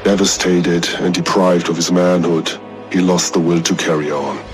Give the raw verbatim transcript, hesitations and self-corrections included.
Devastated and deprived of his manhood, he lost the will to carry on.